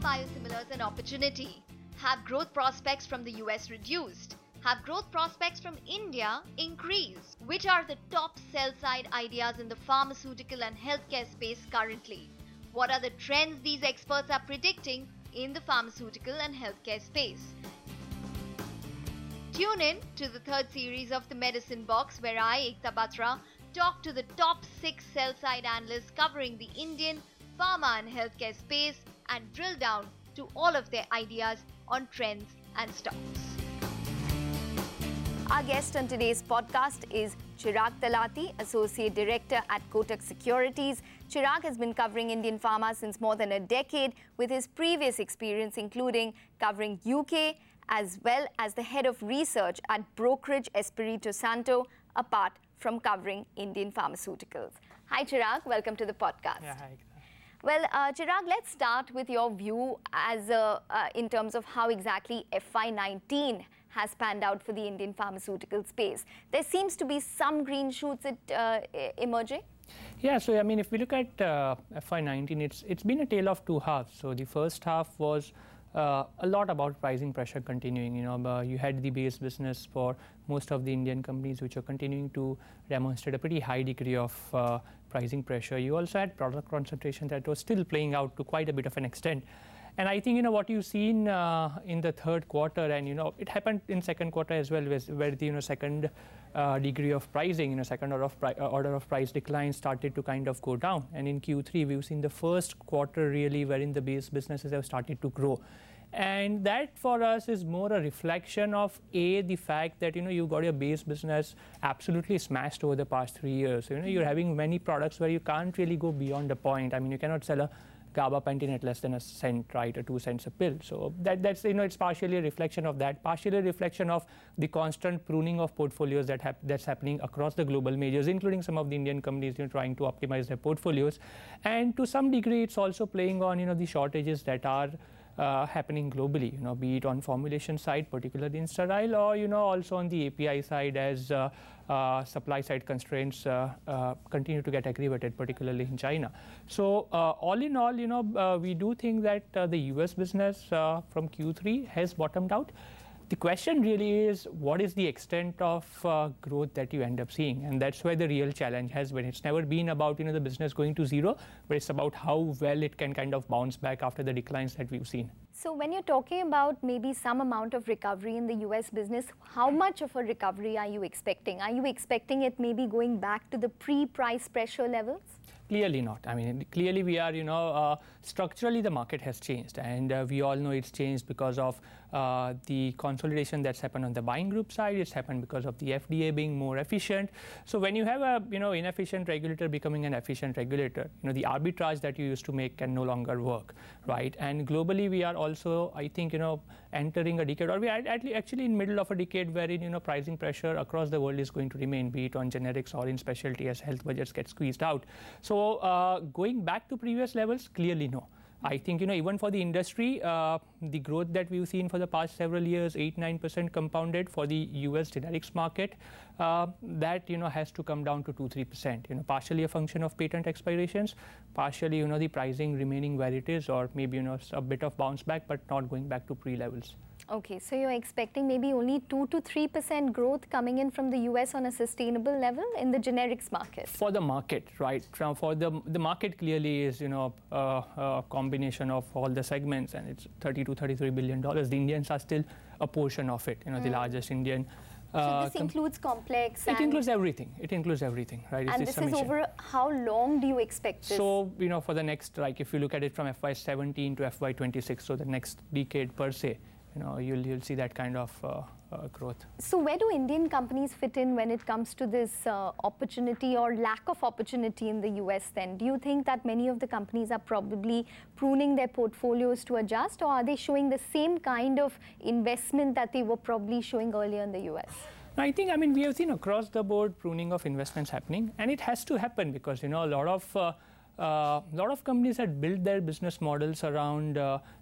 biosimilars an opportunity? Have growth prospects from the US reduced? Have growth prospects from India increased? Which are the top sell-side ideas in the pharmaceutical and healthcare space currently? What are the trends these experts are predicting in the pharmaceutical and healthcare space? Tune in to the third series of the Medicine Box, where I, Ekta Batra, talk to the top 6 sell-side analysts covering the Indian pharma and healthcare space and drill down to all of their ideas on trends and stocks. Our guest on today's podcast is Chirag Talati, Associate Director at Kotak Securities. Chirag has been covering Indian pharma since more than a decade, with his previous experience including covering UK as well as the head of research at brokerage Espirito Santo, apart from covering Indian pharmaceuticals. Hi Chirag, welcome to the podcast. Yeah, hi. Well, Chirag, let's start with your view as in terms of how exactly FY19 has panned out for the Indian pharmaceutical space. There seems to be some green shoots emerging. Yeah, so I mean, if we look at FY19, it's been a tale of two halves. So the first half was a lot about pricing pressure continuing. You had the base business for most of the Indian companies, which are continuing to demonstrate a pretty high degree of pricing pressure. You also had product concentration that was still playing out to quite a bit of an extent. And I think what you've seen in the third quarter, and it happened in second quarter as well, where the second degree of pricing, second order of price decline started to kind of go down. And in Q3, we've seen the first quarter really wherein the base businesses have started to grow. And that for us is more a reflection of the fact that you got your base business absolutely smashed over the past 3 years. So, you're having many products where you can't really go beyond a point. I mean, you cannot sell a gabapentin at less than a cent, right, or 2 cents a pill. So that's it's partially a reflection of that, partially a reflection of the constant pruning of portfolios that's happening across the global majors, including some of the Indian companies trying to optimize their portfolios. And to some degree, it's also playing on the shortages that are happening globally, be it on formulation side, particularly in sterile, or also on the API side as supply side constraints continue to get aggravated, particularly in China. So all in all, we do think that the US business from Q3 has bottomed out. The question really is, what is the extent of growth that you end up seeing? And that's where the real challenge has been. It's never been about the business going to zero, but it's about how well it can kind of bounce back after the declines that we've seen. So when you're talking about maybe some amount of recovery in the US business, how much of a recovery are you expecting? Are you expecting it maybe going back to the pre-price pressure levels? Clearly not. I mean, clearly we are, structurally the market has changed, and we all know it's changed because of the consolidation that's happened on the buying group side. It's happened because of the FDA being more efficient. So when you have a inefficient regulator becoming an efficient regulator, the arbitrage that you used to make can no longer work, right? And globally we are also, I think, entering a decade, or we are actually in middle of a decade wherein pricing pressure across the world is going to remain, be it on generics or in specialty as health budgets get squeezed out. So going back to previous levels, clearly no. I think even for the industry, the growth that we've seen for the past several years, 8-9% compounded for the US generics market, that has to come down to 2-3%. Partially a function of patent expirations, partially the pricing remaining where it is, or maybe a bit of bounce back, but not going back to pre-levels. Okay, so you're expecting maybe only 2 to 3% growth coming in from the US on a sustainable level in the generics market? For the market, right? For the market clearly is a combination of all the segments, and it's $30 to $33 billion. The Indians are still a portion of it, the largest Indian. So this includes complex? It includes everything. It includes everything, right? And this is over how long do you expect this? So, for the next, like if you look at it from FY17 to FY26, so the next decade per se, you'll see that kind of growth. So where do Indian companies fit in when it comes to this opportunity or lack of opportunity in the US then? Do you think that many of the companies are probably pruning their portfolios to adjust, or are they showing the same kind of investment that they were probably showing earlier in the US? I think, we have seen across the board pruning of investments happening, and it has to happen because, a lot of companies had built their business models around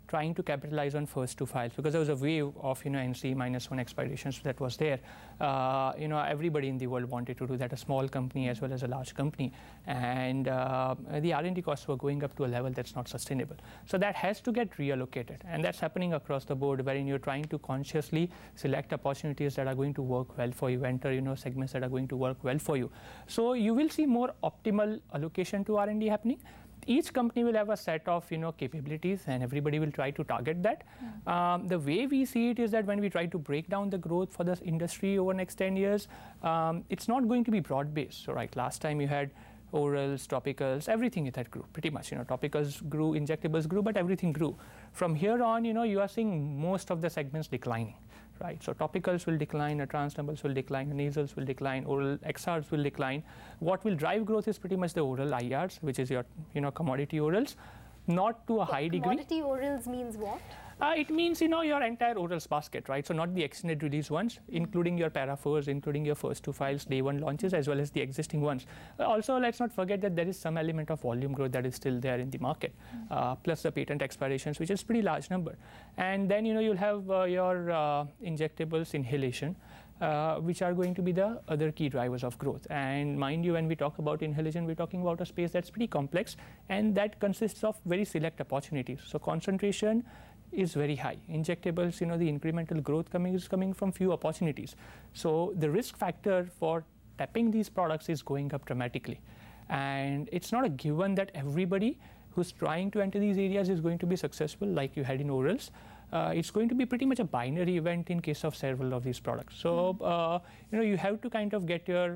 trying to capitalize on first to files, because there was a wave of NC -1 expirations that was there. Everybody in the world wanted to do that, a small company as well as a large company, and the R&D costs were going up to a level that's not sustainable. So that has to get reallocated, and that's happening across the board, wherein you're trying to consciously select opportunities that are going to work well for you, enter segments that are going to work well for you. So you will see more optimal allocation to R&D happening. Each company will have a set of capabilities, and everybody will try to target that. The way we see it is that when we try to break down the growth for this industry over the next 10 years, it's not going to be broad-based. So last time you had orals, topicals, everything that grew pretty much. Topicals grew, injectables grew, but everything grew. From here on, you are seeing most of the segments declining. Right, so topicals will decline, transdermals will decline, nasals will decline, oral XRs will decline. What will drive growth is pretty much the oral IRs, which is your commodity orals, not to a high degree. Commodity orals means what? It means your entire orals basket, right? So not the extended release ones, including your para fours, including your first to files, day one launches, as well as the existing ones. Also, let's not forget that there is some element of volume growth that is still there in the market, plus the patent expirations, which is a pretty large number. And then you'll have your injectables, inhalation, which are going to be the other key drivers of growth. And mind you, when we talk about inhalation, we're talking about a space that's pretty complex, and that consists of very select opportunities. So concentration is very high. Injectables, the incremental growth is coming from few opportunities. So the risk factor for tapping these products is going up dramatically. And it's not a given that everybody who's trying to enter these areas is going to be successful like you had in orals. It's going to be pretty much a binary event in case of several of these products. So you have to kind of get your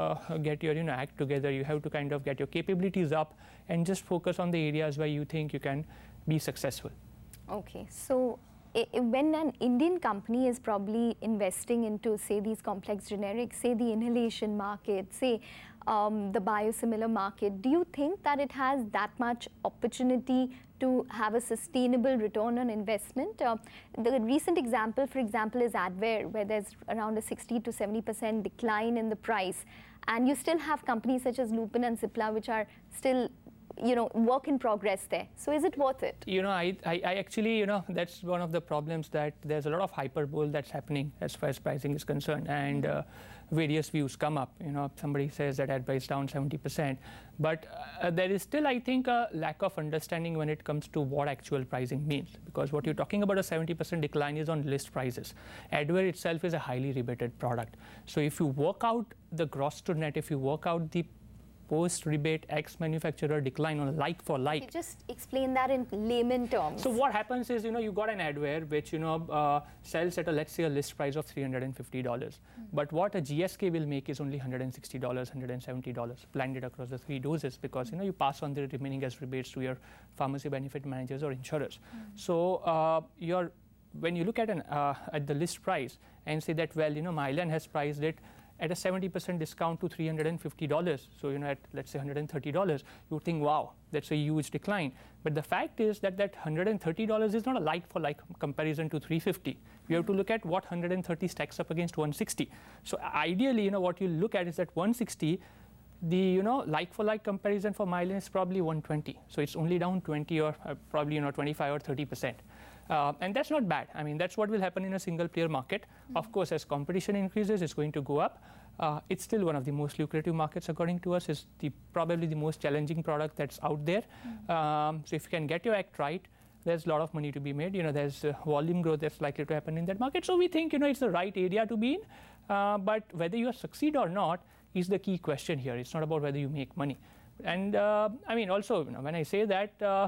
act together. You have to kind of get your capabilities up and just focus on the areas where you think you can be successful. Okay, so when an Indian company is probably investing into, say, these complex generics, say the inhalation market, say the biosimilar market, do you think that it has that much opportunity to have a sustainable return on investment? The recent example, for example, is Advair, where there's around a 60 to 70% decline in the price, and you still have companies such as Lupin and Cipla, which are still work in progress there. So is it worth it? I actually, that's one of the problems, that there's a lot of hyperbole that's happening as far as pricing is concerned, and various views come up. Somebody says that Advair is down 70%, but there is still, I think, a lack of understanding when it comes to what actual pricing means, because what you're talking about, a 70% decline, is on list prices. Advair itself is a highly rebated product. So if you work out the gross to net, if you work out the post-rebate ex-manufacturer decline on like for like. Just explain that in layman terms. So what happens is, you got an Advair which, sells at let's say a list price of $350. But what a GSK will make is only $160, $170 blended across the 3 doses, because, you pass on the remaining as rebates to your pharmacy benefit managers or insurers. So when you look at at the list price and say that, well, Mylan has priced it at a 70% discount to $350, so at let's say $130, you would think, wow, that's a huge decline. But the fact is that $130 is not a like-for-like comparison to $350. You have to look at what 130 stacks up against 160. So ideally, what you look at is that 160, the like-for-like comparison for Mylan is probably 120. So it's only down 20 or probably 25 or 30%. And that's not bad. I mean, that's what will happen in a single player market. Of course, as competition increases, it's going to go up. It's still one of the most lucrative markets, according to us. It's probably the most challenging product that's out there. So if you can get your act right, there's a lot of money to be made. There's volume growth that's likely to happen in that market. So we think, it's the right area to be in. But whether you succeed or not is the key question here. It's not about whether you make money. And also, when I say that,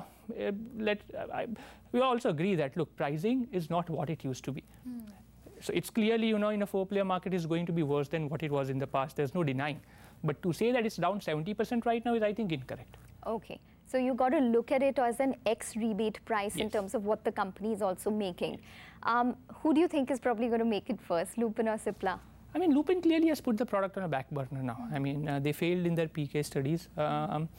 we also agree that, look, pricing is not what it used to be. So it's clearly, in a 4-player market is going to be worse than what it was in the past. There's no denying. But to say that it's down 70% right now is, I think, incorrect. Okay. So you got to look at it as an ex-rebate price in terms of what the company is also making. Who do you think is probably going to make it first, Lupin or Cipla? I mean, Lupin clearly has put the product on a back burner now. I mean, they failed in their PK studies.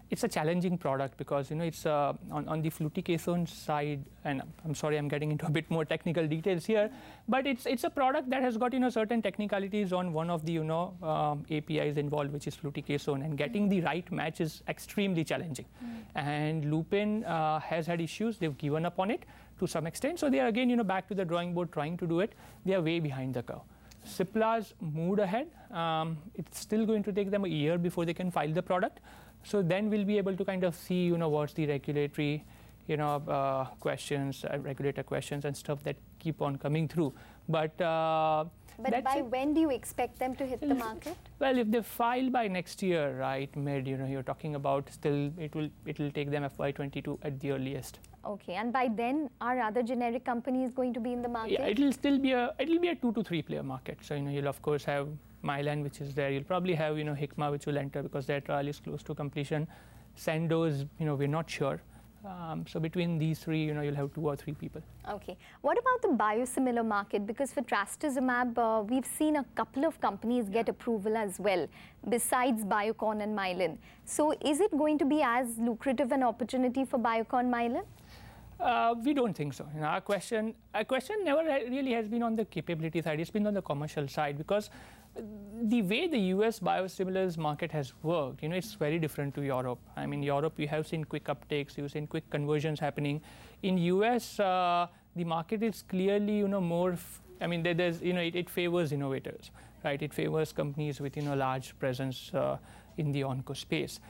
it's a challenging product because it's on the fluticasone side, and I'm sorry I'm getting into a bit more technical details here, but it's a product that has got certain technicalities on one of the APIs involved, which is fluticasone, and getting the right match is extremely challenging. And Lupin has had issues. They've given up on it to some extent, so they are again back to the drawing board trying to do it. They are way behind the curve. Cipla's moved ahead. It's still going to take them a year before they can file the product. So then we'll be able to kind of see, what's the regulatory, questions, regulator questions and stuff that keep on coming through. But by when do you expect them to hit the market? Well, if they file by next year, right, mid, you're talking about still it will take them FY22 at the earliest. Okay, and by then, are other generic companies going to be in the market? Yeah, it'll be a 2 to 3 player market. So you'll of course have Mylan, which is there. You'll probably have Hikma, which will enter because their trial is close to completion. Sandoz, we're not sure. So between these three, you'll have 2 or 3 people. Okay. What about the biosimilar market? Because for trastuzumab, we've seen a couple of companies get approval as well, besides Biocon and Mylan. So is it going to be as lucrative an opportunity for Biocon Mylan? We don't think so. Our question never really has been on the capability side. It's been on the commercial side because the way the US biosimilars market has worked, it's very different to Europe. I mean, Europe, you have seen quick uptakes, you've seen quick conversions happening. In US, the market is clearly, more, there's, it favors innovators, right? It favors companies with, large presence in the onco space.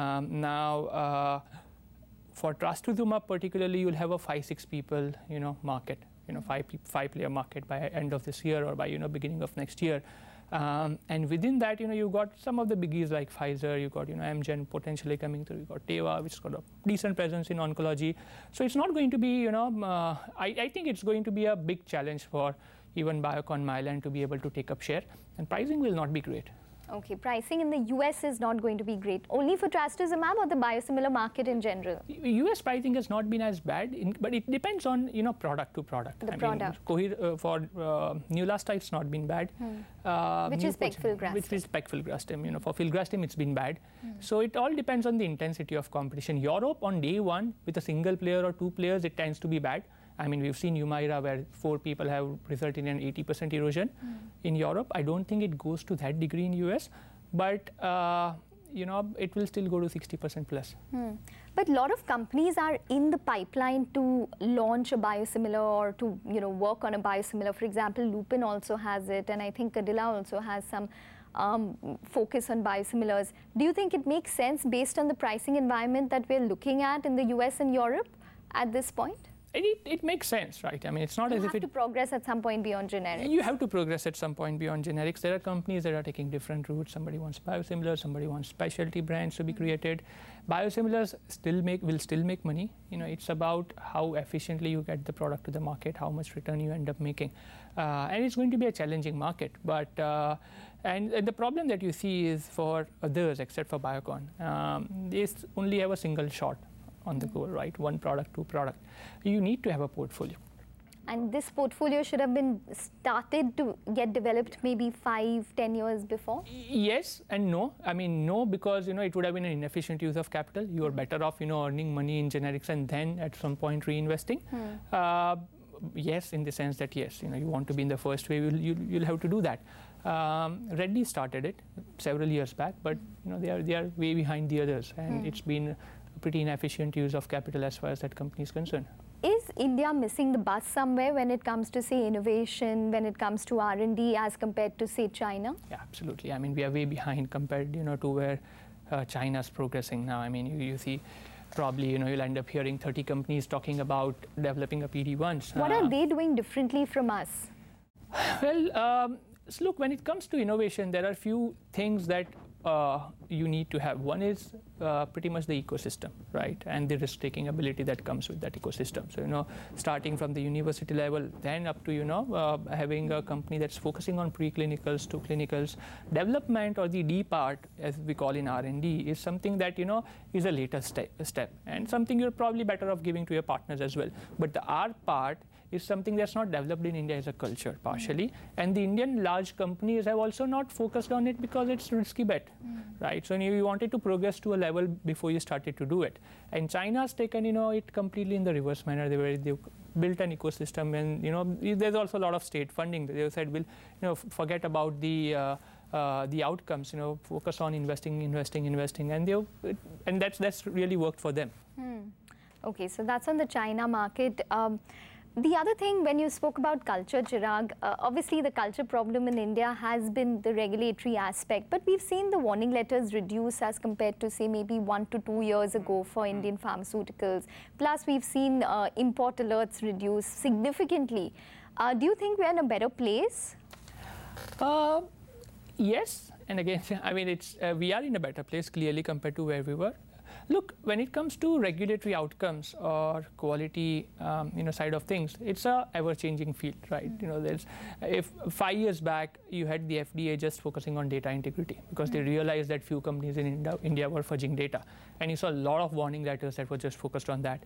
For trastuzumab particularly, you'll have a 5-6 people, market, 5-player market by end of this year or by, beginning of next year. And within that, you've got some of the biggies like Pfizer, you've got, Amgen potentially coming through, you've got Teva, which has got a decent presence in oncology. So it's not going to be, I think it's going to be a big challenge for even Biocon Mylan to be able to take up share, and pricing will not be great. Okay, pricing in the US is not going to be great. Only for trastuzumab or the biosimilar market in general? US pricing has not been as bad, but it depends on product to product. The product. For Neulasta, it's not been bad. Which is pegfilgrastim. Which is pegfilgrastim. For filgrastim, it's been bad. So it all depends on the intensity of competition. Europe on day one with a single player or 2 players, it tends to be bad. I mean, we've seen Humira where 4 people have resulted in an 80% erosion. In Europe, I don't think it goes to that degree in US, but it will still go to 60% plus. But a lot of companies are in the pipeline to launch a biosimilar or to work on a biosimilar. For example, Lupin also has it, and I think Cadila also has some focus on biosimilars. Do you think it makes sense based on the pricing environment that we're looking at in the US and Europe at this point? It makes sense, right? I mean, it's not as if You have to progress at some point beyond generics. You have to progress at some point beyond generics. There are companies that are taking different routes. Somebody wants biosimilars, somebody wants specialty brands to be created. Biosimilars will still make money. It's about how efficiently you get the product to the market, how much return you end up making. And it's going to be a challenging market. But and the problem that you see is for others, except for Biocon, they only have a single shot on the goal, right? 1 product, 2 product. You need to have a portfolio. And this portfolio should have been started to get developed maybe 5-10 years before? Yes and no. I mean, no, because, it would have been an inefficient use of capital. You are better off, earning money in generics and then at some point reinvesting. Yes, in the sense that, yes, you want to be in the first wave, you'll have to do that. Reddy started it several years back, but, they are way behind the others. And it's been pretty inefficient use of capital as far as that company is concerned. Is India missing the bus somewhere when it comes to, say, innovation, when it comes to R&D as compared to, say, China? Yeah, absolutely. I mean, we are way behind compared, to where China's progressing now. I mean, you see probably, you'll end up hearing 30 companies talking about developing a PD-1s. What are they doing differently from us? Well, so look, when it comes to innovation, there are a few things that you need to have. One is pretty much the ecosystem, right? And the risk-taking ability that comes with that ecosystem. So, starting from the university level, then up to, having a company that's focusing on preclinicals to clinicals. Development, or the D part, as we call in R&D, is something that, is a later step and something you're probably better off giving to your partners as well. But the R part is something that's not developed in India as a culture, partially. And the Indian large companies have also not focused on it because it's a risky bet, right? right? So you wanted to progress to a level before you started to do it. And China's taken, it completely in the reverse manner. They built an ecosystem, and there's also a lot of state funding. They said we'll forget about the outcomes, focus on investing, and that's really worked for them. Okay, so that's on the China market. The other thing, when you spoke about culture, Chirag, obviously the culture problem in India has been the regulatory aspect, but we've seen the warning letters reduce as compared to, say, maybe 1 to 2 years ago for Indian pharmaceuticals. Plus, we've seen import alerts reduce significantly. Do you think we're in a better place? Yes, and again, I mean, we are in a better place clearly compared to where we were. Look, when it comes to regulatory outcomes or quality, side of things, it's a ever-changing field, right? If 5 years back you had the FDA just focusing on data integrity because they realized that few companies in India were fudging data, and you saw a lot of warning letters that were just focused on that.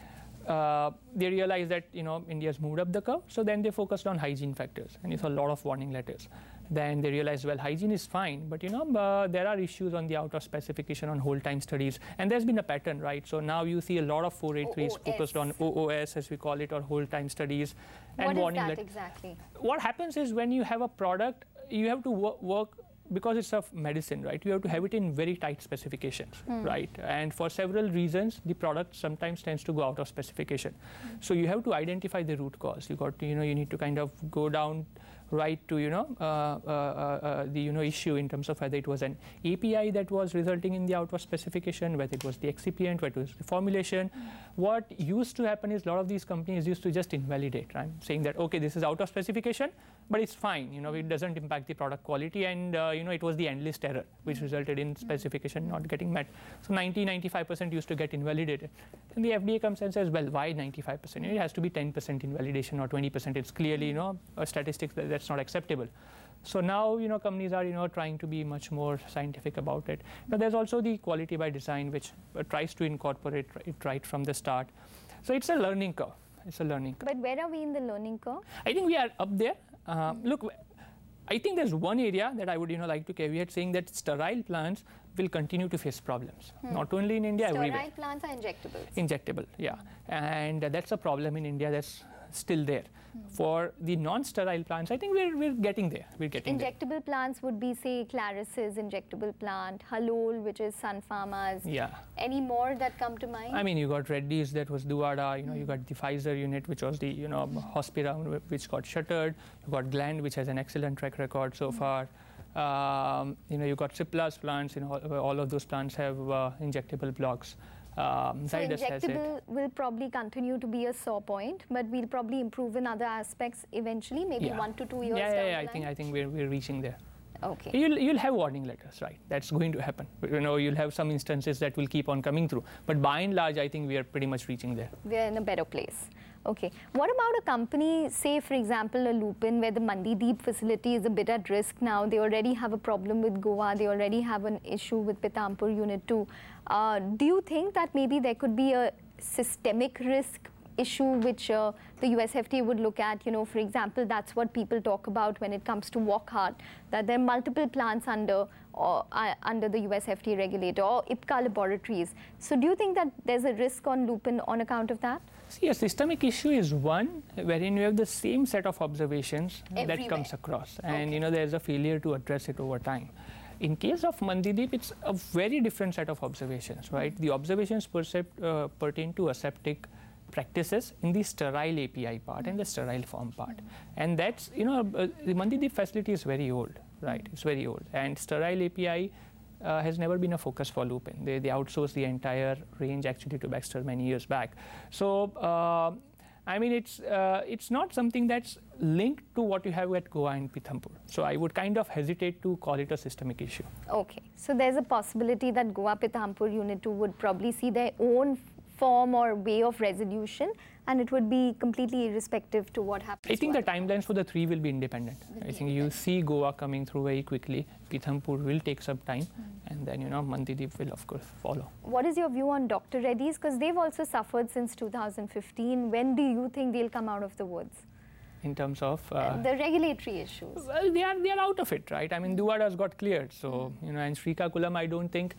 They realized that India's moved up the curve, so then they focused on hygiene factors, and you saw a lot of warning letters. Then they realized, well, hygiene is fine, but there are issues on the out of specification on whole time studies, and there's been a pattern, right? So now you see a lot of 483s focused on OOS, as we call it, or whole time studies, and warning letters. What is that exactly? What happens is when you have a product, you have to work because it's a medicine, right? You have to have it in very tight specifications, right? And for several reasons, the product sometimes tends to go out of specification. So you have to identify the root cause. You got to, you need to kind of go down right to the issue in terms of whether it was an API that was resulting in the out of specification, whether it was the excipient, whether it was the formulation. What used to happen is a lot of these companies used to just invalidate, right? Saying that, okay, this is out of specification, but it's fine, it doesn't impact the product quality, and it was the endless error which resulted in specification not getting met. So 95% used to get invalidated. And the FDA comes and says, well, why 95%? It has to be 10% invalidation or 20%. It's clearly, a statistics that's not acceptable. So now, companies are, trying to be much more scientific about it. But there's also the quality by design, which tries to incorporate it right from the start. So it's a learning curve. It's a learning curve. But where are we in the learning curve? I think we are up there. Look, I think there's one area that I would like to caveat, saying that sterile plants will continue to face problems, not only in India, everywhere. Sterile plants are injectables. Injectable, yeah. And that's a problem in India that's still there. For the non-sterile plants, I think we're getting there. Injectable plants would be, say, Claris's injectable plant, Halol, which is Sun Pharma's. Yeah. Any more that come to mind? I mean, you got Reddy's, that was Duada. You got the Pfizer unit, which was the Hospira, which got shuttered. You got Gland, which has an excellent track record so far. You got Cipla's plants. All of those plants have injectable blocks. So injectable will probably continue to be a sore point, but we'll probably improve in other aspects eventually, maybe 1 to 2 years down the line. I think we're reaching there. Okay. You'll have warning letters, right? That's going to happen. You'll have some instances that will keep on coming through. But by and large, I think we are pretty much reaching there. We're in a better place. Okay. What about a company, say, for example, a Lupin, where the Mandideep facility is a bit at risk now? They already have a problem with Goa. They already have an issue with Pithampur Unit 2. Do you think that maybe there could be a systemic risk issue which the US FDA would look at? For example, that's what people talk about when it comes to Wockhardt, that there are multiple plants under the US FDA regulator or IPCA laboratories. So do you think that there's a risk on Lupin on account of that? See, a systemic issue is one wherein you have the same set of observations that comes across, and there's a failure to address it over time. In case of Mandideep, it's a very different set of observations, right? The observations pertain to aseptic practices in the sterile API part and the sterile form part. And that's, the Mandideep facility is very old, right? It's very old. And sterile API has never been a focus for Lupin. They outsourced the entire range actually to Baxter many years back. So, I mean, it's not something that's linked to what you have at Goa and Pithampur. So I would kind of hesitate to call it a systemic issue. Okay. So there's a possibility that Goa Pithampur Unit 2 would probably see their own form or way of resolution, and it would be completely irrespective to what happens. I think the timelines for the three will be independent. I think you see Goa coming through very quickly. Pithampur will take some time, and then Mandideep will of course follow. What is your view on Dr. Reddy's? Because they've also suffered since 2015. When do you think they'll come out of the woods? in terms of the regulatory issues. Well, they are out of it, right? I mean, Duvada's got cleared, so and Srikakulam, I don't think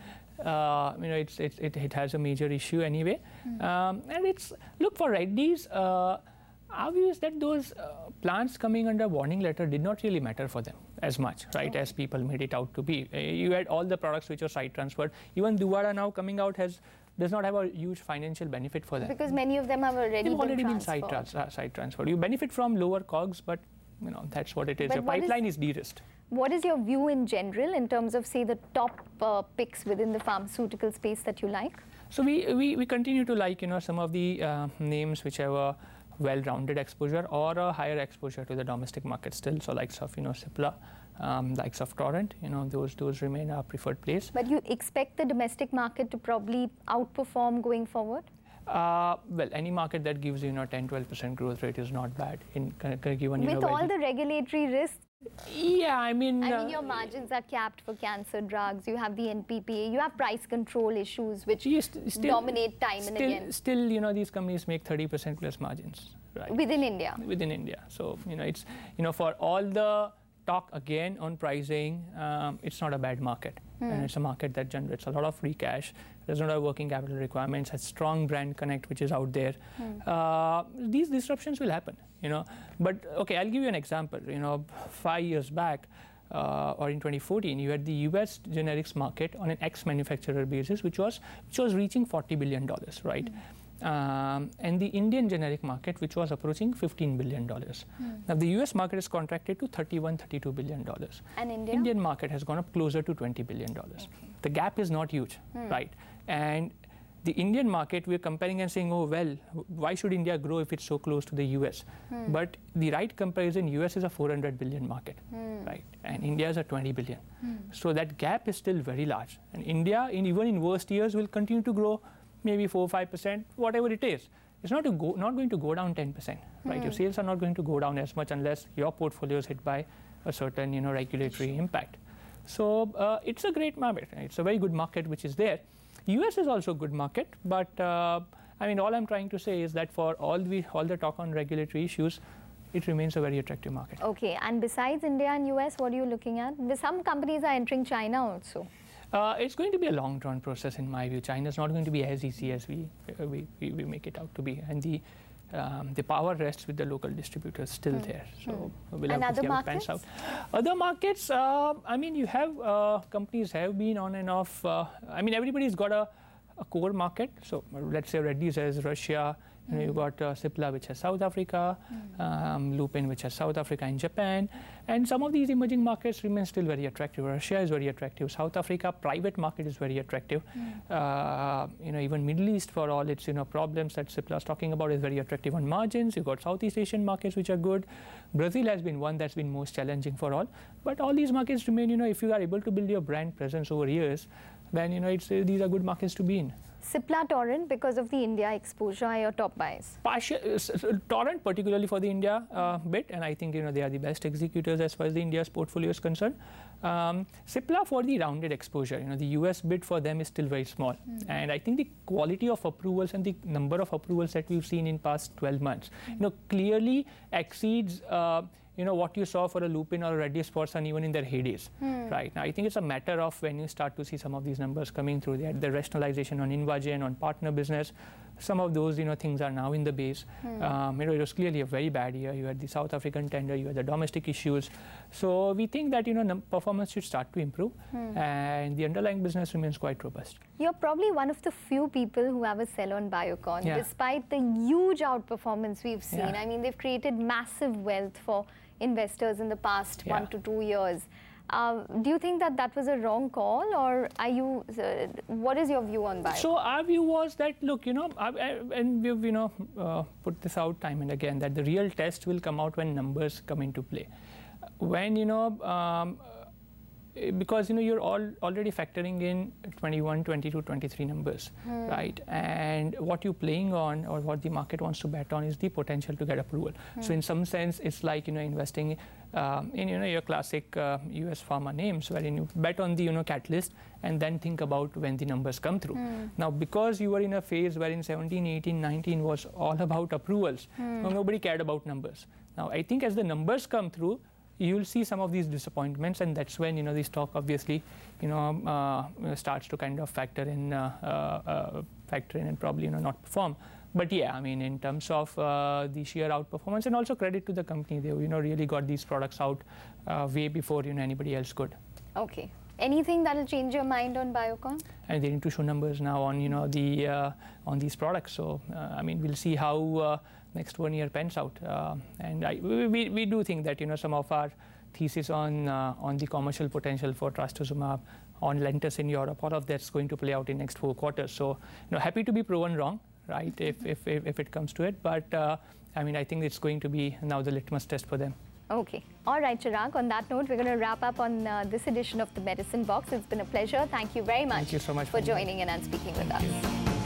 it has a major issue anyway. And it's look for Reddy's. Our view is that those plants coming under warning letter did not really matter for them as much, right, as people made it out to be. You had all the products which were site transferred. Even Duvada now coming out does not have a huge financial benefit for them. Because many of them have already been site transferred. You benefit from lower COGS, but that's what it is. Your pipeline is de-risked. What is your view in general in terms of, say, the top picks within the pharmaceutical space that you like? So we continue to like some of the names which have a well-rounded exposure or a higher exposure to the domestic market still. So likes of Cipla, likes of Torrent, those remain our preferred place. But you expect the domestic market to probably outperform going forward? Well, any market that gives 10-12% growth rate is not bad in given with all the regulatory risks. Yeah, I mean your margins are capped for cancer drugs. You have the NPPA. You have price control issues which dominate time and again. Still, these companies make 30% plus margins, right? Within India. Within India. So it's for all the talk again on pricing, it's not a bad market, and it's a market that generates a lot of free cash. Does not have working capital requirements. Has strong brand connect, which is out there. These disruptions will happen, But okay, I'll give you an example. 5 years back, or in 2014, you had the U.S. generics market on an ex-manufacturer basis, which was reaching $40 billion, right? And the Indian generic market, which was approaching $15 billion. Now, the US market is contracted to $32 billion. And Indian market has gone up closer to $20 billion. Okay. The gap is not huge, right? And the Indian market, we're comparing and saying, oh, well, why should India grow if it's so close to the US? But the right comparison, US is a 400 billion market, right? And India is a 20 billion. So that gap is still very large. And India, even in worst years, will continue to grow maybe 4-5%, whatever it is. It's not going to go down 10%, right? Your sales are not going to go down as much unless your portfolio is hit by a certain, regulatory impact. So it's a great market. It's a very good market which is there. US is also a good market, but all I'm trying to say is that for all the talk on regulatory issues, it remains a very attractive market. Okay, and besides India and US, what are you looking at? Some companies are entering China also. It's going to be a long-drawn process in my view. China is not going to be as easy as we make it out to be, and the power rests with the local distributors still there. So we'll have to see how it pans out. Other markets, you have companies have been on and off. Everybody's got a core market. So let's say Reddy's has Russia. You've got Cipla, which has South Africa, Lupin, which has South Africa and Japan. And some of these emerging markets remain still very attractive. Russia is very attractive. South Africa, private market is very attractive. Even Middle East, for all its problems that Cipla is talking about, is very attractive on margins. You've got Southeast Asian markets, which are good. Brazil has been one that's been most challenging for all. But all these markets remain, if you are able to build your brand presence over years, then these are good markets to be in. Cipla, Torrent, because of the India exposure, are your top buys? Torrent, particularly for the India bit, and I think they are the best executors as far as the India's portfolio is concerned. Cipla for the rounded exposure, the US bit for them is still very small, and I think the quality of approvals and the number of approvals that we've seen in past 12 months, clearly exceeds. What you saw for a Lupin or a Reddy's for Sun even in their heydays, right? Now, I think it's a matter of when you start to see some of these numbers coming through, the rationalization on Invagen, on partner business, some of those, things are now in the base. It was clearly a very bad year. You had the South African tender, you had the domestic issues. So we think that, performance should start to improve, and the underlying business remains quite robust. You're probably one of the few people who have a sell on Biocon, despite the huge outperformance we've seen. They've created massive wealth for investors in the past 1 to 2 years. Do you think that was a wrong call, or are you? What is your view on Biocon? So our view was that, look, and we've put this out time and again, that the real test will come out when numbers come into play. When because you're already factoring in 21, 22, 23 numbers, right? And what you're playing on, or what the market wants to bet on, is the potential to get approval. So in some sense, it's like investing in your classic US pharma names, wherein you bet on the catalyst and then think about when the numbers come through. Now, because you were in a phase wherein 17, 18, 19 was all about approvals, nobody cared about numbers. Now, I think as the numbers come through, you'll see some of these disappointments, and that's when the stock obviously starts to kind of factor in and probably not perform. But yeah, I mean, in terms of the sheer outperformance, and also credit to the company, they really got these products out way before anybody else could. Okay. Anything that will change your mind on Biocon? And they need to show numbers now on on these products. So I mean, we'll see how next 1 year pans out. And we do think that some of our thesis on the commercial potential for trastuzumab, on Lentus in Europe, all of that's going to play out in next 4 quarters. So happy to be proven wrong, right? If it comes to it, but I mean, I think it's going to be now the litmus test for them. Okay. All right, Chirag. On that note, we're going to wrap up on this edition of the Medicine Box. It's been a pleasure. Thank you very much Thank you so much for joining in and speaking with us.